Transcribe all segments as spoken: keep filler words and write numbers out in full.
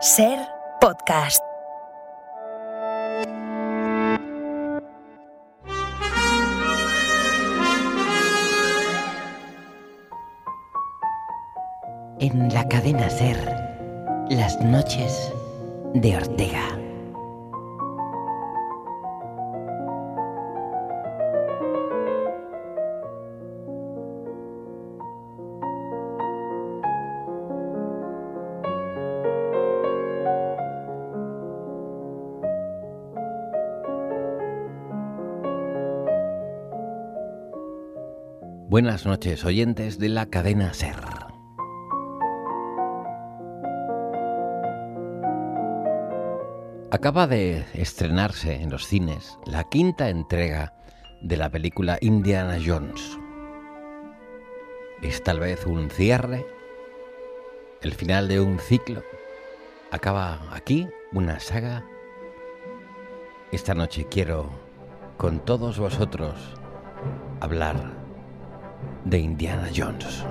Ser Podcast. En la cadena Ser, las noches de Ortega. Buenas noches, oyentes de la cadena Ser. Acaba de estrenarse en los cines la quinta entrega de la película Indiana Jones. Es tal vez un cierre, el final de un ciclo. Acaba aquí una saga. Esta noche quiero, con todos vosotros, hablar de Indiana Jones.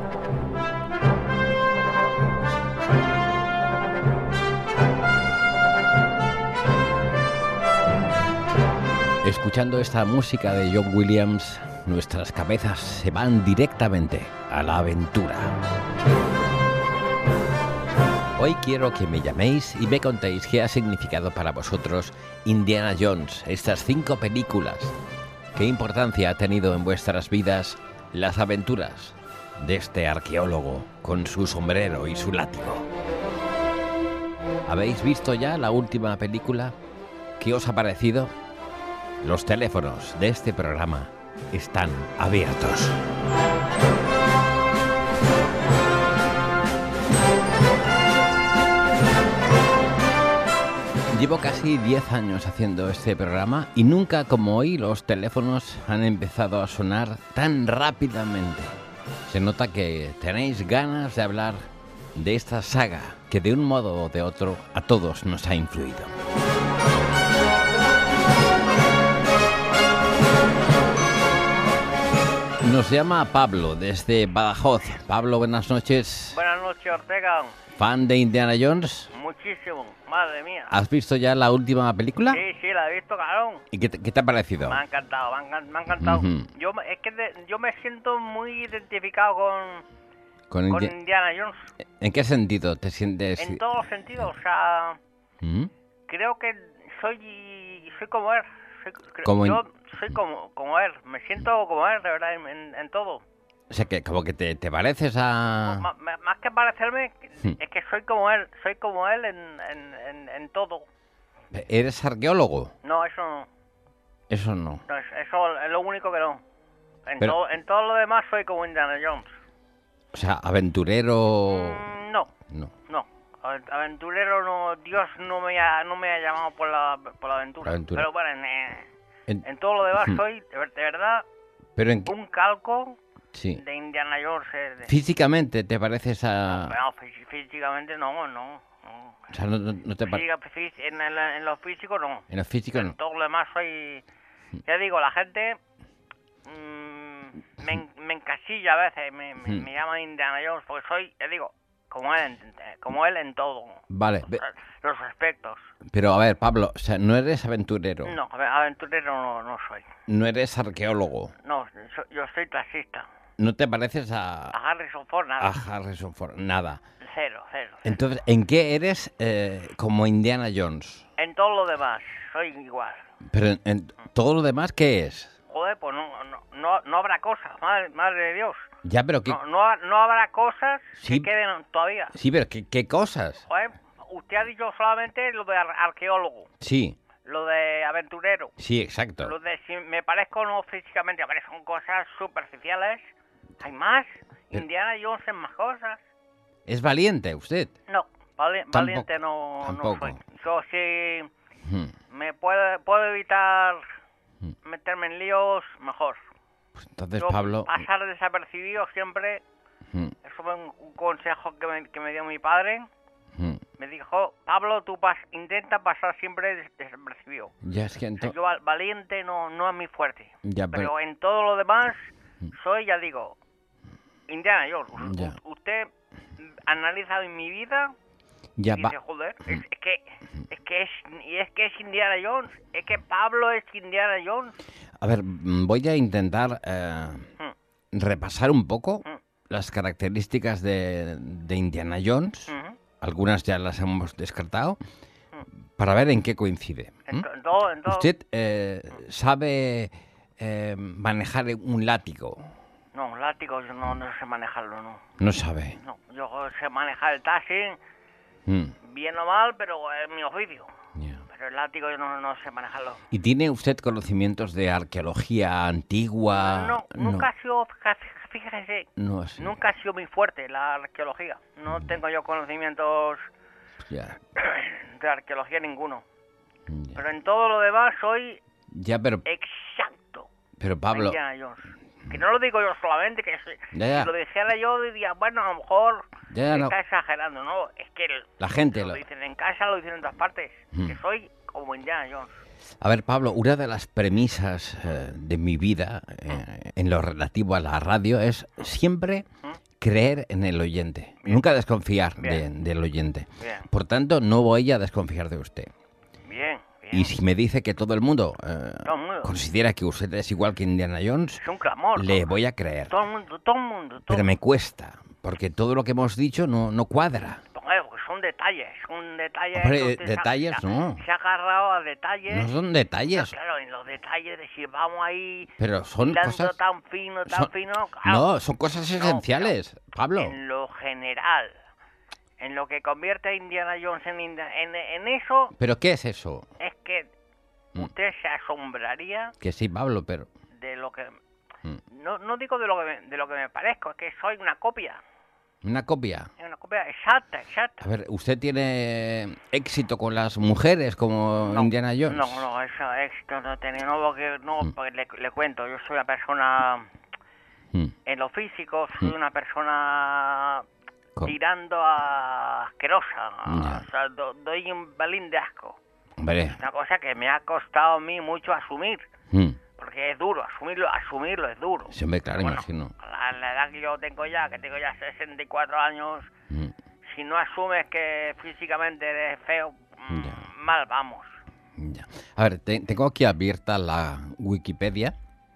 Escuchando esta música de John Williams, nuestras cabezas se van directamente a la aventura. Hoy quiero que me llaméis y me contéis qué ha significado para vosotros Indiana Jones, estas cinco películas. ¿Qué importancia ha tenido en vuestras vidas las aventuras de este arqueólogo con su sombrero y su látigo? ¿Habéis visto ya la última película? ¿Qué os ha parecido? Los teléfonos de este programa están abiertos. Llevo casi diez años haciendo este programa y nunca como hoy los teléfonos han empezado a sonar tan rápidamente. Se nota que tenéis ganas de hablar de esta saga que de un modo o de otro a todos nos ha influido. Nos llama Pablo desde Badajoz. Pablo, buenas noches. Buenas noches, Ortega. ¿Fan de Indiana Jones? Muchísimo, madre mía. ¿Has visto ya la última película? Sí, sí, la he visto, cabrón. ¿Y qué te, qué te ha parecido? Me ha encantado, me ha, encan- me ha encantado. Uh-huh. Yo, me- es que de- yo me siento muy identificado con, Con con Indi- Indiana Jones. ¿En qué sentido te sientes? En todos los sentidos, o sea, ¿Mm? creo que soy soy como él. Soy, cre- Como en- yo soy como, como él, me siento como él, de verdad, en, en- en todo. O sea, que como que te, te pareces a... Ma- ma- más que parecerme, Hmm. es que soy como él, soy como él en, en, en, en todo. ¿Eres arqueólogo? No, eso no. Eso no. No, es- eso es lo único que no. En, Pero- todo, en todo lo demás soy como Indiana Jones. O sea, aventurero... Mm, no, No. no. Aven- Aventurero no, Dios no me ha, no me ha llamado por la, por la aventura. Aventura. Pero bueno, en, eh, En- en todo lo demás Hmm. soy, de, ver- de verdad, Pero en qué... un calco Sí. de Indiana Jones. eh, de- Físicamente te pareces a... no, fí- físicamente no, no. no. O sea, no, no- no te pareces... Física- fí- en, en, en lo físico no. En lo físico En no. todo lo demás soy... Ya digo, la gente mm, me, en- me encasilla a veces, me, me, Hmm. me llama Indiana Jones, porque soy, ya digo, como él, en- como él en todo. Vale, ve- Los aspectos. pero a ver, Pablo, o sea, no eres aventurero, No, a ver, aventurero no, no soy. no eres arqueólogo, No, so- yo soy taxista. no te pareces a, A Harrison Ford, nada. a Harrison Ford, nada. Cero, cero. Entonces, ¿en qué eres eh, como Indiana Jones? En todo lo demás, soy igual. Pero en, en todo lo demás, ¿qué es? Joder, pues no, no, no, no habrá cosas, madre, madre de Dios. Ya, pero qué... No, no, no habrá cosas Sí. que queden todavía. Sí, pero ¿qué, qué cosas? Joder, usted ha dicho solamente lo de ar- arqueólogo, Sí, lo de aventurero, sí, exacto. lo de si me parezco o no físicamente, hombre, son cosas superficiales. ¿Hay más? Pero- Indiana Jones en más cosas. ¿Es valiente usted? No, vali- Tampoco- valiente no, no tampoco. soy. Yo sí Hmm. me puedo, puedo evitar Hmm. meterme en líos, mejor. Pues entonces, Yo Pablo... pasar desapercibido siempre, hmm, eso fue un, un consejo que me, que me dio mi padre. hmm. Me dijo, Pablo, tú pas intenta pasar siempre des- desapercibido. Ya es que O sea, entonces... yo val- valiente no, no es mi fuerte. Ya, pero... Pero en todo lo demás, soy, ya digo, Indiana Jones. U- Ya. u- Usted analiza en mi vida Ya y va. dice, joder, es, es que es que es y es que es Indiana Jones, es que Pablo es Indiana Jones. A ver, mm, voy a intentar eh, Mm, repasar un poco mm, las características de, de Indiana Jones. ujú, Algunas ya las hemos descartado mm. para ver en qué coincide. En, ¿m? to- en todo, en todo. ¿Usted eh, sabe eh, manejar un látigo? No, un látigo yo no, no sé manejarlo, no. No sabe. No, yo sé manejar el taxi, Mm, bien o mal, pero es mi oficio. ya. Pero el látigo yo no, no sé manejarlo. ¿Y tiene usted conocimientos de arqueología antigua? No, nunca ha sido, fíjese, No, así. nunca ha sido muy fuerte la arqueología. No tengo yo conocimientos Ya, de arqueología ninguno. ya. Pero en todo lo demás soy Ya, pero, exacto. pero Pablo, Indiana Jones. Que no lo digo yo solamente, que si, Ya, ya. si lo dijera yo diría, bueno, a lo mejor Ya, ya, no. está exagerando. No, es que el- la gente lo lo... dicen en casa, lo dicen en todas partes. Mm. Que soy como Indiana Jones. A ver, Pablo, una de las premisas eh, de mi vida eh, en lo relativo a la radio es siempre ¿Mm? creer en el oyente. Nunca desconfiar de- Bien. del oyente. Bien, Por tanto, no voy a desconfiar de usted. bien, bien. Y si me dice que todo el mundo eh, Todo el mundo. considera que usted es igual que Indiana Jones, Es un clamor. le ¿no? voy a creer. Todo el mundo, todo el mundo. Todo Pero me cuesta, porque todo lo que hemos dicho no, no cuadra. Joder, pues son detalles, son detalles. Hombre, que usted se ha- detalles se ha- no. Se ha agarrado a detalles. No son No, detalles, claro, en los detalles de si vamos ahí pero son hilando cosas... tan fino, tan son- fino. Claro, No, son cosas No, esenciales, Pablo. en lo general, en lo que convierte a Indiana Jones en, Indi- en, en eso, ¿Pero qué es eso? es que Mm. usted se asombraría Que sí, Pablo, pero... de lo que... Mm. No, no digo de lo que, me, de lo que me parezco, es que soy una copia. Una copia. Es una copia exacta, exacta. A ver, ¿usted tiene éxito con las mujeres como No, Indiana Jones? No, no, eso éxito no he tenido, no, porque, no, Mm. porque le, le cuento, yo soy una persona, Mm, en lo físico, soy Mm. una persona co- tirando a asquerosa, Ya. o sea, do- doy un balín de asco. Hombre. Una cosa que me ha costado a mí mucho asumir, Mm, porque es duro, asumirlo, asumirlo es duro. sí, hombre, claro, Bueno, imagino. a la, la edad que yo tengo ya, que tengo ya sesenta y cuatro años, Mm, si no asumes que físicamente eres feo, mm, Ya. mal vamos. ya. A ver, te- tengo aquí abierta la Wikipedia.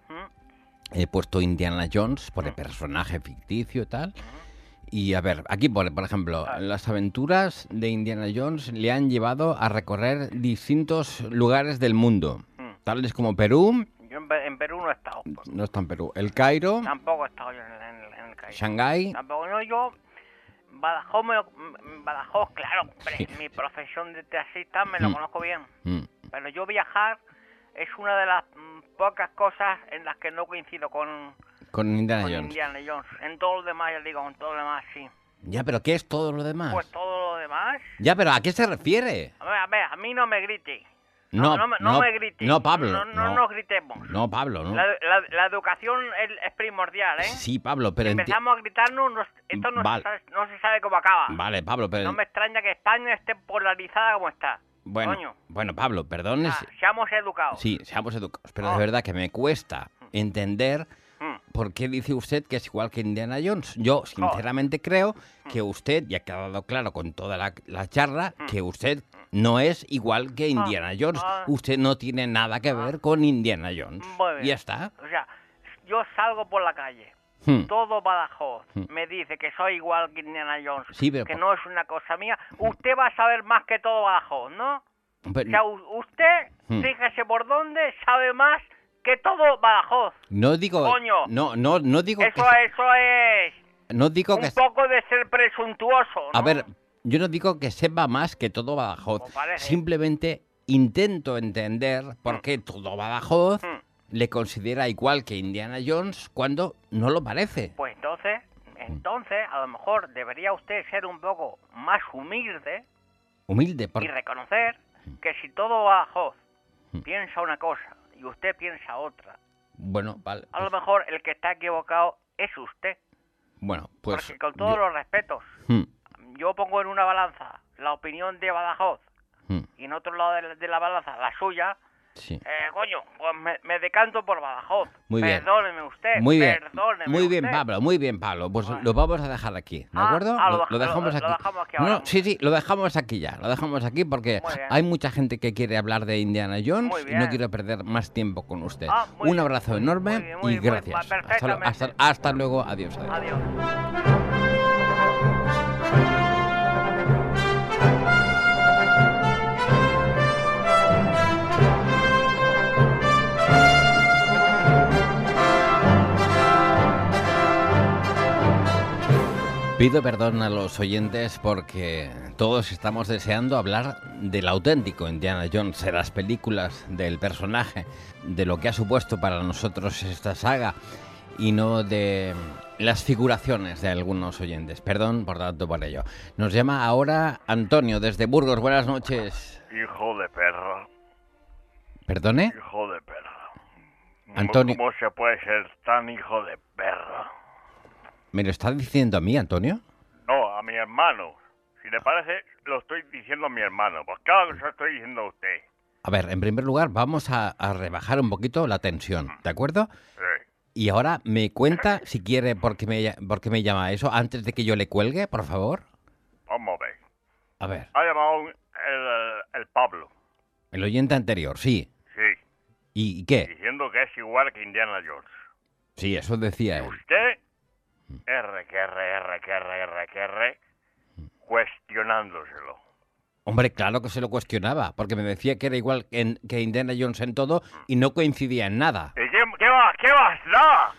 ¿Mm? He puesto Indiana Jones por el Mm. personaje ficticio y tal. Y a ver, aquí pone, por ejemplo, Ah. las aventuras de Indiana Jones le han llevado a recorrer distintos lugares del mundo, Mm. tales como Perú, Yo en, Pe- en Perú no he estado. pues, no está en Perú, El Cairo, Tampoco he estado yo en, el- en, el- en el Cairo. Shanghái, Tampoco, no, yo... Badajoz, me, m- Badajoz, claro, hombre, Sí. mi profesión de taxista me lo Mm. conozco bien. mm, Pero yo viajar es una de las mm, pocas cosas en las que no coincido con, con Indiana con Jones. Indiana Jones. En todo lo demás, ya digo, en todo lo demás sí. Ya, pero ¿qué es todo lo demás? Pues todo lo demás... Ya, pero ¿a qué se refiere? A ver, a ver, a mí no me grite. No, no, me- no no, me grite. no, Pablo, No, no no. nos gritemos. No, Pablo, no. La, la- la educación es, es primordial, ¿eh? Sí, Pablo, pero... Si enti- empezamos a gritarnos, nos- esto no, Vale. se sabe, no se sabe cómo acaba. Vale, Pablo, pero... No me extraña que España esté polarizada como está. Bueno, Coño. bueno, Pablo, perdón. Ah, es- seamos educados. Sí, seamos educados, pero Oh. de verdad que me cuesta entender Mm. por qué dice usted que es igual que Indiana Jones. Yo, sinceramente, creo que usted, ya ha quedado claro con toda la, la charla, que usted no es igual que Indiana Jones. ah. Usted no tiene nada que ver con Indiana Jones. Muy bien. Y ya está. O sea, yo salgo por la calle. Hmm. Todo Badajoz Hmm. me dice que soy igual que Indiana Jones. Sí, pero que por- no es una cosa mía. Usted va a saber más que todo Badajoz, ¿no? Pero O sea, u- usted, Hmm. fíjese por dónde, sabe más que todo Badajoz. no digo... Coño. No, no, no digo Eso, que... eso es No digo un que... poco de ser presuntuoso, ¿no? A ver, yo no digo que sepa más que todo Badajoz. Como parece. Simplemente intento entender por qué todo Badajoz Hmm. le considera igual que Indiana Jones cuando no lo parece. Pues entonces, entonces, a lo mejor debería usted ser un poco más humilde Humilde, por... y reconocer que si todo Badajoz Hmm. piensa una cosa y usted piensa otra, Bueno, vale. a lo pues- mejor el que está equivocado es usted. bueno, pues... Porque con todos yo- los respetos, Hmm, yo pongo en una balanza la opinión de Badajoz hmm, y en otro lado de la, de la balanza la suya, Sí. Eh, coño, pues me, me decanto por Badajoz. Muy bien. Perdóneme usted. Muy bien, Perdóneme muy bien, usted. Pablo, muy bien, Pablo. Pues Bueno. lo vamos a dejar aquí, ¿de Ah, acuerdo? ah, lo lo, dej- lo dejamos lo- aquí. lo dejamos aquí No, ahora. no, sí, sí, lo dejamos aquí ya, lo dejamos aquí porque Muy bien. hay mucha gente que quiere hablar de Indiana Jones Muy y bien. no quiero perder más tiempo con usted. Ah, muy Un bien, abrazo muy- enorme muy bien, muy y bien, gracias. va, Hasta, lo- perfectamente. hasta, hasta luego, adiós. adiós. Adiós. Pido perdón a los oyentes porque todos estamos deseando hablar del auténtico Indiana Jones, de las películas, del personaje, de lo que ha supuesto para nosotros esta saga y no de las figuraciones de algunos oyentes. Perdón, por tanto, por ello. Nos llama ahora Antonio desde Burgos. Buenas noches. Hijo de perra, ¿Perdone? hijo de perra. Antonio. ¿Cómo se puede ser tan hijo de perra? ¿Me lo está diciendo a mí, Antonio? No, a mi hermano. Si le parece, lo estoy diciendo a mi hermano. Pues claro que se lo estoy diciendo a usted. A ver, en primer lugar, vamos a, a rebajar un poquito la tensión, ¿de acuerdo? Sí. Y ahora me cuenta, si quiere, por qué me, por qué me llama eso, antes de que yo le cuelgue, por favor. Vamos a ver. A ver, Ha llamado el, el Pablo. el oyente anterior, sí. Sí. ¿Y, y qué? Diciendo que es igual que Indiana Jones. Sí, eso decía Y él. usted, R, que R, R, que R, R, que R, cuestionándoselo. Hombre, claro que se lo cuestionaba, porque me decía que era igual que, en- que Indiana Jones en todo y no coincidía en nada. ¿Y qué, qué más, qué más da?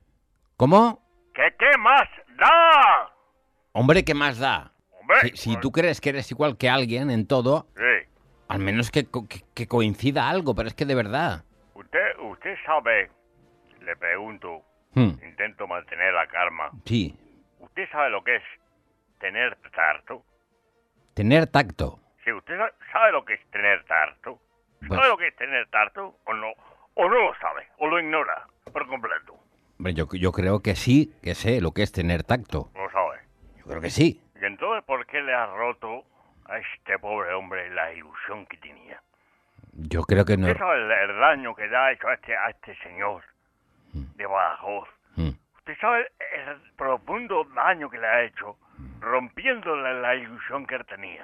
¿Cómo? ¿Qué, qué más da? Hombre, ¿qué más da? Hombre, Si, si pues, tú crees que eres igual que alguien en todo, sí. al menos que, co- que- que coincida algo, pero es que de verdad. Usted, usted sabe, le pregunto, Hmm, intento mantener la calma. sí, ¿Usted sabe lo que es tener tacto? tener tacto. Sí, ¿usted sa- sabe lo que es tener tacto? ¿Sabe Pues- lo que es tener tacto o no? ¿O no lo sabe? ¿O lo ignora por completo? Hombre, yo, yo creo que sí, que sé lo que es tener tacto. No lo sabe. Yo creo que sí. ¿Y entonces por qué le ha roto a este pobre hombre la ilusión que tenía? Yo creo que no. ¿Usted sabe el, el daño que le ha hecho a este, a este señor de Badajoz? Hmm. ¿Usted sabe el profundo daño que le ha hecho rompiéndole la ilusión que él tenía?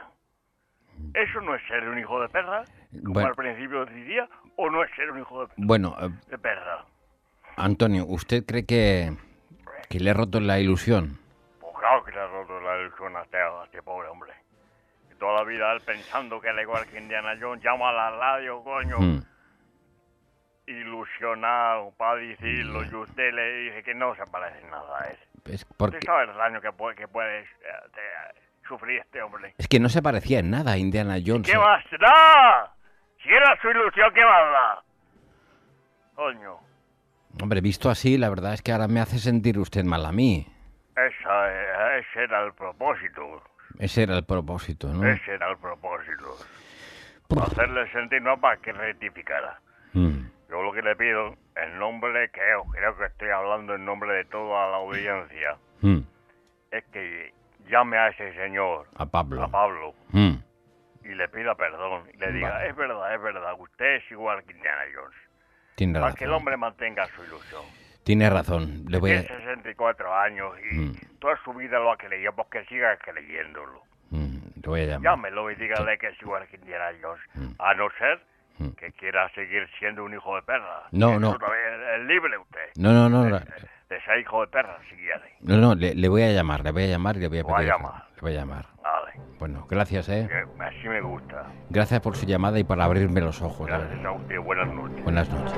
¿Eso no es ser un hijo de perra? Como Bueno. al principio decía, ¿o no es ser un hijo de, Bueno, eh, de perra? Antonio, ¿usted cree que, que le he roto la ilusión? Pues claro que le ha roto la ilusión a este, a este pobre hombre. Y toda la vida él pensando que era igual que Indiana Jones, llama a la radio, coño, Hmm. ilusionado para decirlo, y usted le dice que no se parece nada a él. Es, ¿Usted porque, sabe el daño que puede, que puede eh, te- sufrir este hombre? es que no se parecía en nada a Indiana Jones. ¿Qué más da? Si era su ilusión, ¿qué más da? Coño, Hombre, visto así, la verdad es que ahora me hace sentir usted mal a mí. esa, eh, ese era el propósito. Ese era el propósito, ¿no? Ese era el propósito. Para hacerle sentir, no para que rectificara. Mm. Yo lo que le pido, en nombre, creo, creo que estoy hablando en nombre de toda la audiencia, Mm. es que llame a ese señor, A Pablo. a Pablo, Mm. y le pida perdón. Y le diga, Vale. es verdad, es verdad, usted es igual que Indiana Jones. Tiene Para que el razón. hombre mantenga su ilusión. Tiene razón. Le voy Tiene a... sesenta y cuatro años y Mm. toda su vida lo ha creído, porque siga creyéndolo. Mm, le voy a llamar. Llámelo y dígale que es igual que Indiana Jones, a no ser Mm. que quiera seguir siendo un hijo de perra. No, Eso no. también es libre usted. No, no, no. No, De ser hijo de perra, si quiere. no, no, le, le voy a llamar. Le voy a llamar y le voy a Lo va a pedir... llamar. Le voy a llamar. Vale. Bueno, gracias, ¿eh? Que así me gusta. Gracias por su llamada y por abrirme los ojos. la Gracias verdad. a usted. Buenas noches. Buenas noches.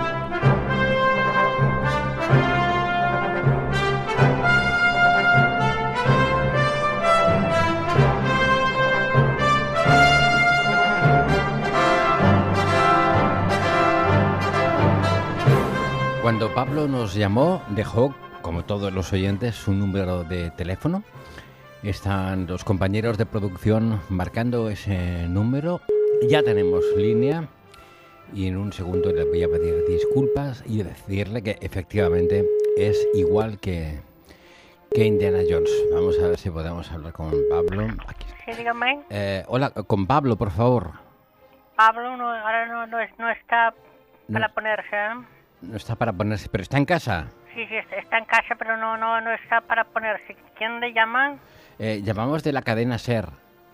Cuando Pablo nos llamó, dejó, como todos los oyentes, su número de teléfono. Están los compañeros de producción marcando ese número. Ya tenemos línea y en un segundo le voy a pedir disculpas y decirle que efectivamente es igual que, que Indiana Jones. Vamos a ver si podemos hablar con Pablo. Aquí está. Sí, dígame. Eh, hola, con Pablo, por favor. Pablo no, ahora no, no, es- no está para No. ponerse, ¿eh? No está para ponerse, pero está en casa. Sí, sí, está está en casa, pero no, no, no está para ponerse. ¿Quién le llama? Eh, llamamos de la cadena SER.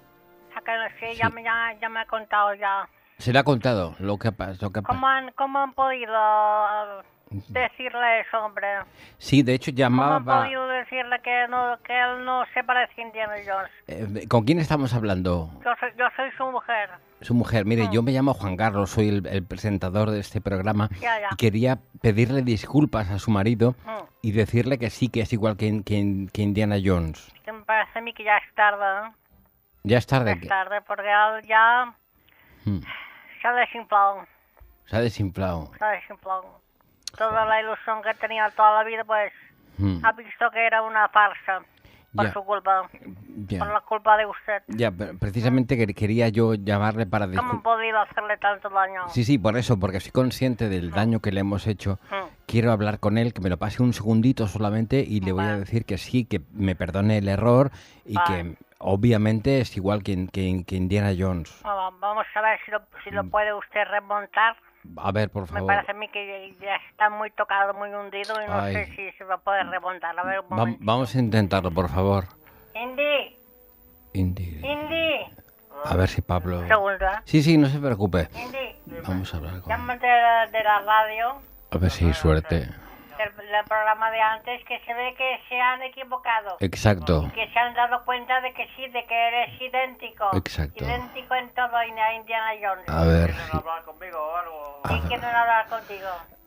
Acá, sí, ya, me- ya, ya me ha contado ya. Se le ha contado lo que pasa. Lo que ¿Cómo pa- han, cómo han podido eh, decirle eso, hombre? Sí, de hecho ¿Cómo han llamaba... podido decirle que no, que él no se parece a Indiana Jones? Eh, ¿Con quién estamos hablando? Yo soy, yo soy su mujer. Su mujer. Mire, Ah. yo me llamo Juan Carlos, soy el, el presentador de este programa Ya, ya. y quería pedirle disculpas a su marido Mm. y decirle que sí, que es igual que, que- que Indiana Jones. Que me parece a mí que ya es tarde, ¿eh? Ya es Ya tarde, es que tarde, porque él ya Mm. se ha desinflado, se ha desinflado. se ha desinflado. Toda la ilusión que tenía toda la vida, pues, Mm. ha visto que era una farsa. Por Ya. su culpa, Ya. por la culpa de usted. Ya, pero precisamente que- quería yo llamarle para ¿Cómo han disculpar. podido hacerle tanto daño? Sí, sí, por eso, porque soy consciente del daño que le hemos hecho. Mm. Quiero hablar con él, que me lo pase un segundito solamente y le voy a Vale. decir que sí, que me perdone el error y Vale. que obviamente es igual que, que, que Indiana Jones. Bueno, vamos a ver si lo, si lo puede usted remontar. A ver, por Me favor. parece a mí que ya está muy tocado, muy hundido y no Ay. sé si se va a poder remontar. A ver, un Va- momento. vamos a intentarlo, por favor. Indy, Indy. Indy. A ver si Pablo... Un segundo, ¿eh? Sí, sí, no se preocupe. Indy, Vamos a hablar con... llámate de, la- de la radio, A ver si hay suerte. del, del programa de antes, que se ve que se han equivocado. Exacto. Que se han dado cuenta de que sí, de que eres idéntico. Exacto. Idéntico en todo a Indiana Jones. A ver ¿Quieren si... hablar conmigo o algo? ¿Y quieren hablar contigo?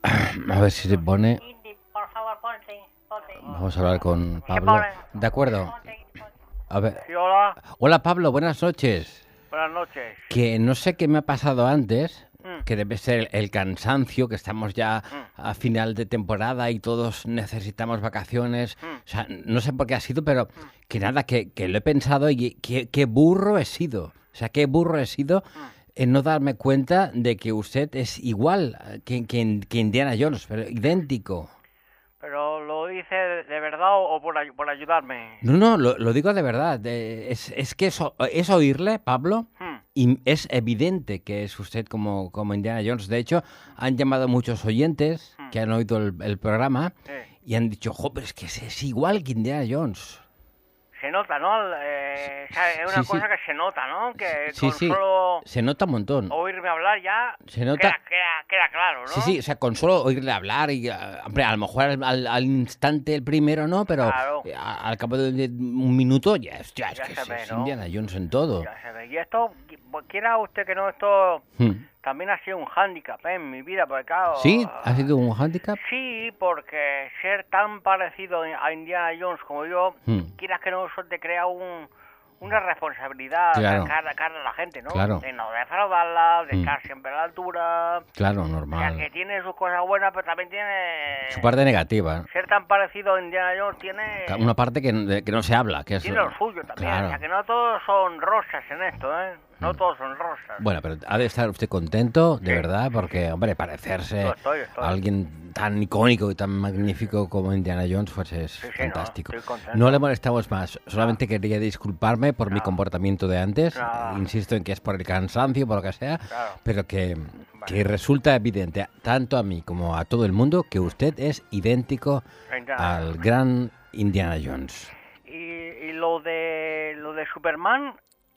A ver si se pone... Indy, por favor, ponte, ponte. Vamos a hablar con Se Pablo. ponen. De acuerdo. Ponte, ponte. A ver... Sí, hola. Hola Pablo, buenas noches. Buenas noches. Que no sé qué me ha pasado antes, Mm. que debe ser el cansancio, que estamos ya Mm. a final de temporada y todos necesitamos vacaciones. Mm. O sea, no sé por qué ha sido, pero que nada, que, que lo he pensado y qué, qué burro he sido. O sea, qué burro he sido en no darme cuenta de que usted es igual que, que, que Indiana Jones, pero idéntico. ¿Pero lo dice de de verdad o por, ay- por ayudarme? No, no, lo, lo digo de verdad. de- es, es que es, o- es oírle, Pablo, Hmm. y es evidente que es usted como, como Indiana Jones. De hecho, han llamado muchos oyentes que han oído el, el programa Sí. y han dicho, jo, pero es que es, es igual que Indiana Jones. Se nota, ¿no? Eh, o sea, es una Sí, sí. cosa que se nota, ¿no? Que Sí, con sí, solo se nota un montón. oírme hablar ya Se nota- queda, queda, queda claro, ¿no? Sí, sí, o sea, con solo oírle hablar y, ah, hombre, a lo mejor al, al- al instante el primero no, pero Claro. eh, a- al cabo de, de un minuto ya, es- ya es Ya que se es, ve, es ¿no? Indiana Jones en todo. Ya se ve. Y esto, qui- quiera usted que no, esto Hmm. también ha sido un hándicap ¿eh? en mi vida, porque claro... ¿Sí? ¿Ha sido un hándicap? Sí, porque ser tan parecido a Indiana Jones como yo, Hmm. quieras que no, eso te crea un, una responsabilidad Claro. de cara, cara a la gente, ¿no? Claro. De no defraudarla, de Hmm. estar siempre a la altura... Claro, O sea, normal. que tiene sus cosas buenas, pero también tiene... Su parte negativa. Ser tan parecido a Indiana Jones tiene... Una parte que, de- que no se habla, que es... Tiene lo suyo también. Claro. O sea, que no todos son rosas en esto, ¿eh? No todos son rosas. Bueno, pero ha de estar usted contento, de Sí, verdad, porque, hombre, parecerse Lo estoy, estoy. a alguien tan icónico y tan magnífico como Indiana Jones, pues es Sí, sí, no, fantástico. estoy contento. No le molestamos más, solamente quería disculparme por mi Nada. comportamiento de antes. Nada. Insisto en que es por el cansancio, por lo que sea, Claro. pero que, que resulta evidente, tanto a mí como a todo el mundo, que usted es idéntico Indiana al gran Indiana Jones. Y, y lo de lo de Superman,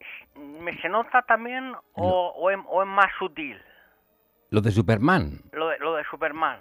¿me se nota también o, o, es, o es más sutil? Lo de Superman, Lo de, lo de Superman.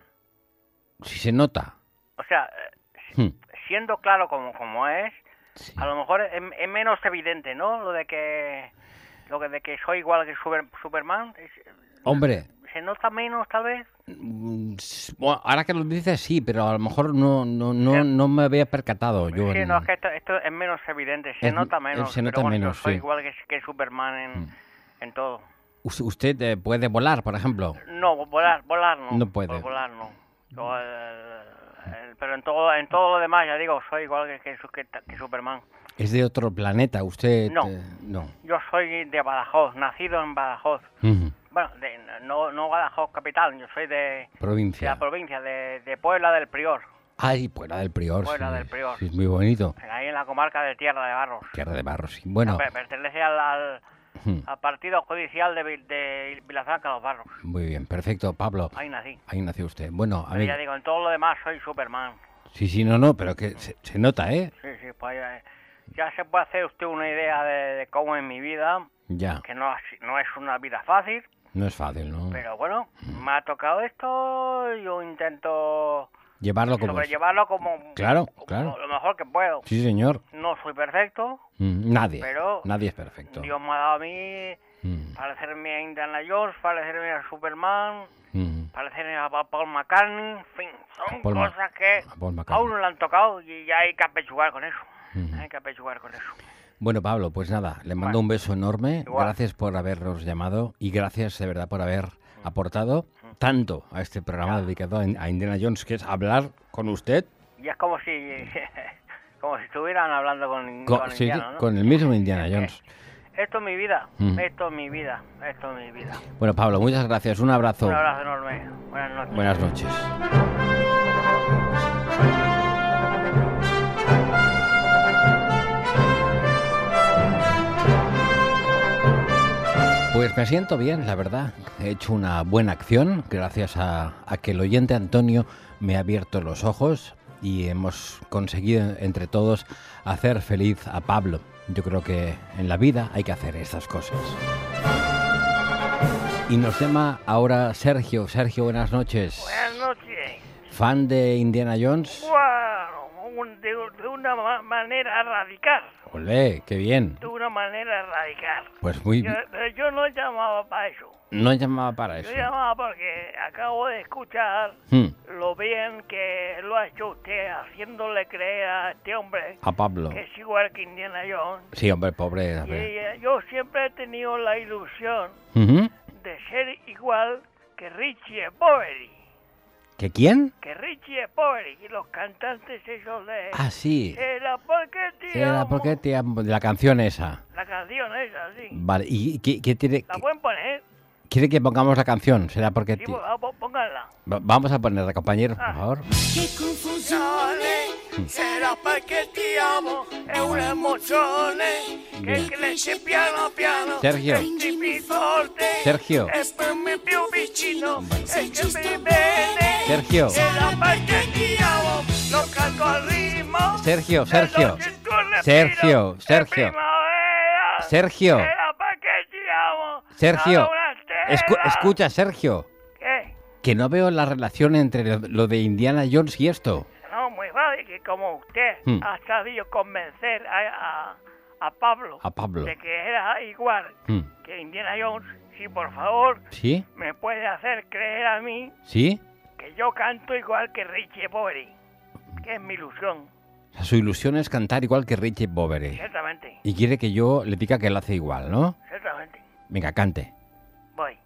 si se nota. O sea, eh, Hmm. siendo claro como, como es, Sí. a lo mejor es, es menos evidente, ¿no? Lo de que lo que de que soy igual que Super- Superman. es- Hombre, ¿Se nota menos, tal vez? mm, s- bueno, ahora que lo dices sí, pero a lo mejor no, no, no, no me había percatado yo. Sí, en- no, es que esto, esto es menos evidente, se Es- nota menos. se nota pero bueno, menos, yo soy sí. igual que, que Superman en, Mm. en todo. Us- ¿Usted eh, puede volar, por ejemplo? No, volar, volar no. No puede. Volar no. Yo, el- el- pero en todo, en todo lo demás, ya digo, soy igual que, que, su- que, que Superman. ¿Es de otro planeta? ¿Usted? No. eh, no. Yo soy de Badajoz, nacido en Badajoz. Ujú. Bueno, de, no, no Badajoz capital, yo soy de, de Provincia. la provincia, de, de Puebla del Prior, Ay, Puebla del Prior. Puebla sí, del Prior. sí, es muy bonito. ahí en la comarca de Tierra de Barros. Tierra de Barro, sí. Bueno, Per- Pertenece al, al, Hmm. al partido judicial de, Vi- de Vilafranca Los Barros. Muy bien, perfecto, Pablo. Ahí nací. Ahí nació usted. Bueno, a Pero mí... ya digo, en todo lo demás soy Superman. Sí, sí, no, no, pero que se, se nota, ¿eh? Sí, sí, pues ya, ya se puede hacer usted una idea de, de cómo es mi vida, Ya, que no, es- no es una vida fácil, no es fácil, ¿no? pero bueno, me ha tocado esto, yo intento Llevarlo como... es. sobrellevarlo como, Claro, como claro. lo mejor que puedo. Sí, señor. No soy perfecto, Mm, Nadie, pero nadie es perfecto. Dios me ha dado a mí Mm, parecerme a Indiana Jones, parecerme a Superman, mm. parecerme a Pa- Paul McCartney, en fin, son Paul Ma- cosas que a Paul a McCartney. uno le han tocado y ya hay que apechugar con eso. Ujú. Hay que apechugar con eso. Bueno, Pablo, pues nada, le mando Bueno. un beso enorme. Igual. Gracias por habernos llamado y gracias de verdad por haber aportado tanto a este programa dedicado a a Indiana Jones, que es hablar con usted, Y es como si como si estuvieran hablando con, con, con sí, Indiana, ¿no? con el mismo Indiana Jones. Esto es mi vida, Mm. esto es mi vida, esto es mi vida. Bueno, Pablo, muchas gracias. Un abrazo. Un abrazo enorme. Buenas noches. Buenas noches. Pues me siento bien, la verdad. He hecho una buena acción gracias a, a que el oyente Antonio me ha abierto los ojos y hemos conseguido entre todos hacer feliz a Pablo. Yo creo que en la vida hay que hacer estas cosas. Y nos llama ahora Sergio. Sergio, buenas noches. Buenas noches. ¿Fan de Indiana Jones? Bueno, un- de, de una ma- manera radical, Olé, qué bien. de una manera radical. Pues muy Yo, bien. pero yo no llamaba para eso. No llamaba para Yo eso. llamaba porque acabo de escuchar Hmm, lo bien que lo ha hecho usted haciéndole creer a este hombre a Pablo. que es igual que Indiana Jones. Sí, hombre, pobre. a Y ver. eh, yo siempre he tenido la ilusión Ujú. de ser igual que Richie Poveri. ¿Que quién? Que Richie Poveri y los cantantes esos de... Ah, sí. Era porque te Era amo. porque te amo. La canción esa. La canción esa, sí. Vale, ¿y qué, qué tiene? La qué- pueden poner. ¿Quiere que pongamos la canción? ¿Será porque Sí, ti- pues, ah, pues, pónganla. Va- Vamos a ponerla, compañero, por Ah. favor. Che confusione, Será perché ti amo, è un'emozione che cresce piano piano. Sergio. Stringi forte. Sergio. E stammi più vicino. E che mi bene. Sergio. Será perché ti amo, lo canto al ritmo. Sergio, Sergio. dello respiro Sergio, de Sergio. primavera. Sergio. Será perché ti amo. Sergio. Cada una Escu- estela. escucha, Sergio. ¿Qué? Que no veo la relación entre lo, lo de Indiana Jones y esto. No, muy fácil, que como usted Hmm. ha sabido convencer a, a, a Pablo A Pablo. de que era igual Hmm. que Indiana Jones, si por favor ¿Sí? me puede hacer creer a mí ¿Sí? que yo canto igual que Richie Poveri, que es mi ilusión, O sea, su ilusión es cantar igual que Richie Boveri. ciertamente, Y quiere que yo le diga que él hace igual, ¿no? ciertamente. Venga, cante. Voy.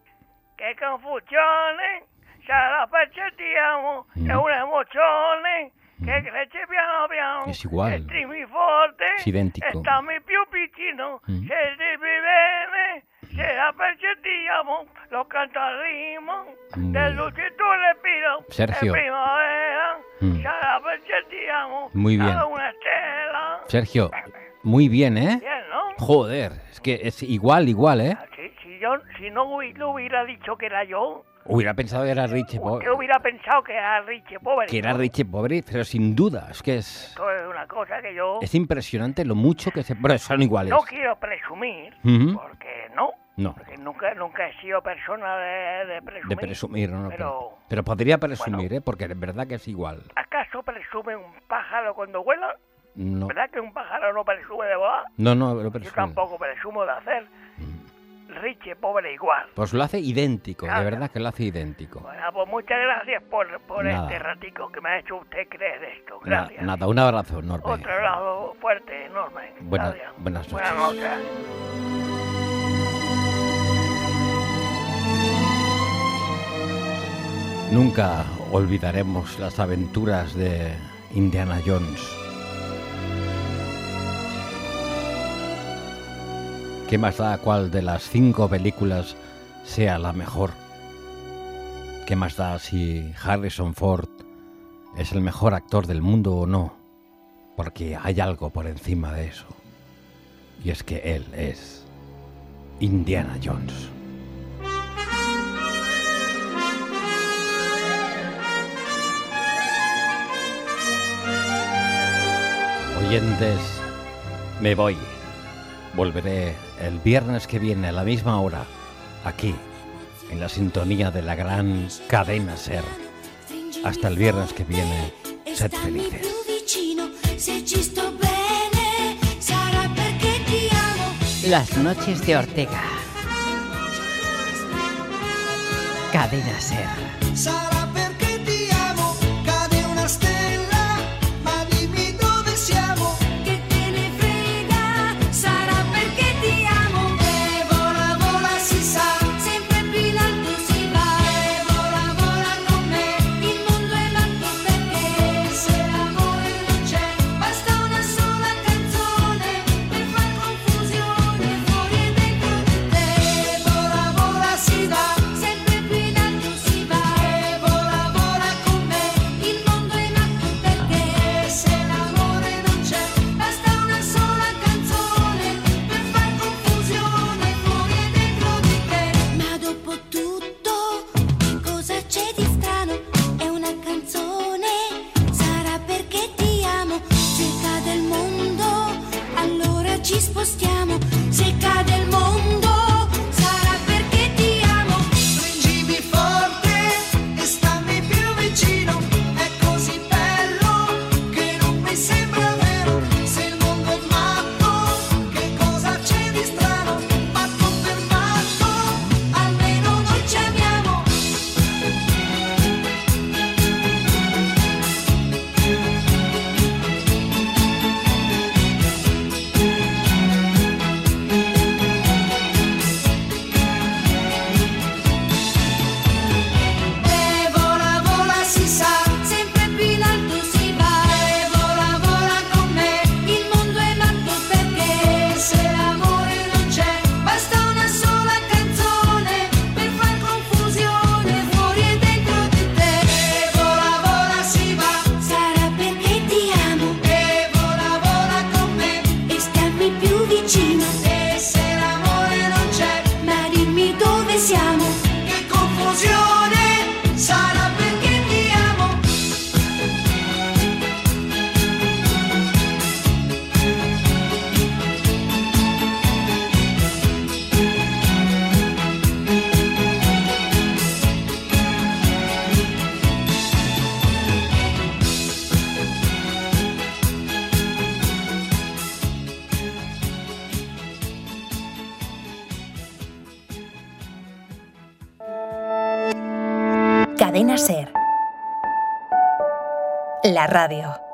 Che confusione, sarà perché ti amo, Mm. è un'emozione che cresce piano piano. Es igual. E strimi forte, Es idéntico. e stammi più vicino, Mm. se vivi bene, sarà perché ti amo, lo canto al ritmo, Muy del bien. luce tu respiro, Sergio. en primavera, Mm. sarà perché ti amo, Muy bien. cada una estela. Sergio, muy bien, ¿eh? Bien, ¿no? Joder, es que es igual, igual, ¿eh? Si, si yo, si no hubi- lo hubiera dicho que era yo, Hubiera pensado que era Richie usted Boveri. hubiera pensado que era Richie Poveri. Que era ¿no? Richie Boveri, pero sin duda, es que es... Esto es una cosa que yo Es impresionante lo mucho que se... Bueno, son iguales. no quiero presumir, Ujú. porque no. No, Porque nunca, nunca he sido persona de, de presumir. de presumir, no, no, Pero, pero, pero podría presumir, bueno. ¿eh? Porque es verdad que es igual. ¿acaso presume un pájaro cuando vuela? No, ¿Verdad que un pájaro no presume de volar? no, no, lo Yo presume. tampoco presumo de hacer Richie Poveri igual. Pues lo hace idéntico, de Claro. verdad que lo hace idéntico. Bueno, pues muchas gracias por, por Nada. este ratico que me ha hecho usted creer esto. Na- Gracias. nada, un abrazo enorme. Otro abrazo fuerte, enorme. Buena- Gracias. buenas Buenas noches. noches. Nunca olvidaremos las aventuras de Indiana Jones. ¿Qué más da cuál de las cinco películas sea la mejor? ¿Qué más da si Harrison Ford es el mejor actor del mundo o no? Porque hay algo por encima de eso. Y es que él es Indiana Jones. Oyentes, me voy. Volveré el viernes que viene a la misma hora, aquí, en la sintonía de la gran cadena SER. Hasta el viernes que viene, sed felices. Las noches de Ortega. Cadena SER. Cadena SER. La radio.